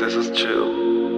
this is chill.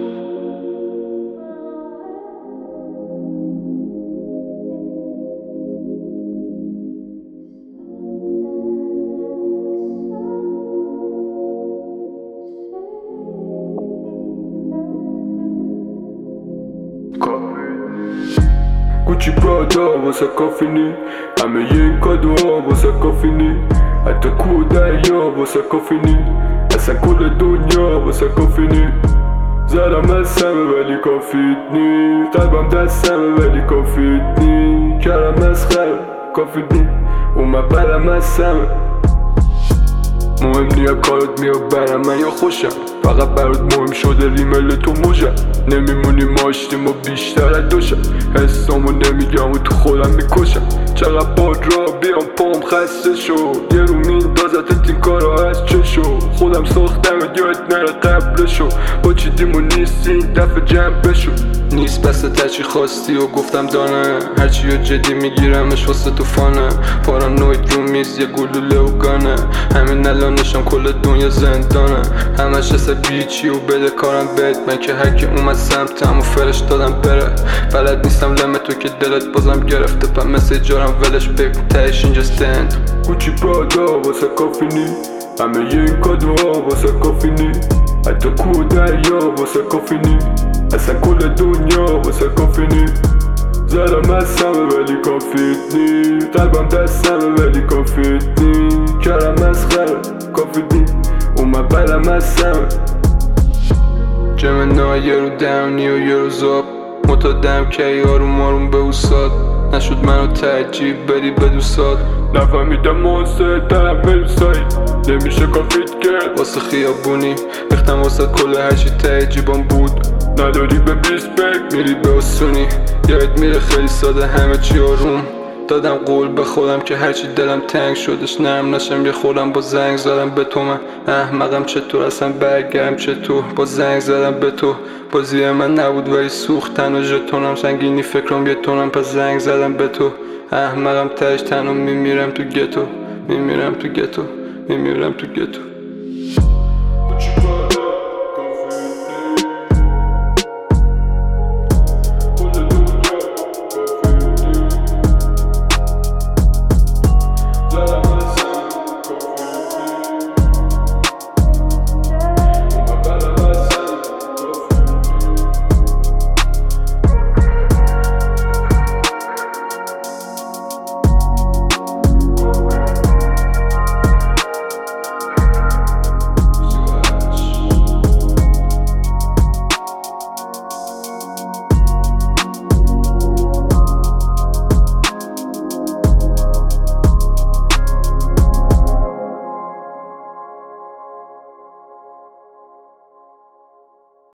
Gucci Prada واسه کافینی، همه این کادوها واسه کافینی، حتی کودریا واسه کافینی، اصلا کل دنیا واسه کافینی. زدم از همه ولی کافیت نی، قلبم دستمه ولی کافیت نی، کردم از خر کافیت نی، اومد برم از همه. مهم نیا کارت میاد برم من یا خوشم، فقط برات مهم شده ریمل تو موجم. نمیمونی ماشتیم و بیشتر از دوشم، حسامو نمیگم و تو خودم میکشم. چقدر باد را بیام پام خسته شو، یه رو میندازت این کارا از چشو. خودم ساختم یاد نره قبلشو، با چی دیمو نیست این دفعه جمع بشو. نیست بس تچی خواستی و گفتم دانه، هرچی رو جدی میگیرمش واسه تو فانه. پارانوید رو میز یه گلوله و گانه، همین الانشم کل دنیا زندانه. همش بیچی و بده کارم بد، من که هرکی اومد سمتم و فرش دادم بره. بلد نیستم لمه تو که دلت بازم گرفته، پا مثل جارم ولش بگو تهش اینجا ستند. کوچی پرادا واسه کافینی، همه این کادوها واسه کافینی، حتی کودریا واسه کافینی، اصلا کل دنیا واسه کافینی. زدم از همه ولی کافیت نی، قلبم دستمه ولی کافیت نی، کردم از خر کافیت نی، اومد برم از همه. جمعنا یه رو دمنی و یه رو زاب، متادم که آروم آروم به اوساد. نشد منو ترجیب بدی به دوستات، نفهمیدم موسه دارم ملوسایی. نمیشه کافیت کرد واسه خیابونی، ریختم واسه کل هرچی ته جیبام بود. نداری به بیسپک میری به اسونی، یاد میره خیلی ساده همه چی آروم. دادم قول به خودم که هرچی دلم تنگ شدش نرم نشم، یه خودم با زنگ زدم به تو. من احمقم چطور اصلا برگردم چطور، با زنگ زدم به تو. بازی من نبود ولی سوخت تنها ژتونم، سنگینی فکرم یه تونم، پس زنگ زدم به تو. احمقم تهش تنها میمیرم تو گتو، میمیرم تو گتو، میمیرم تو گتو.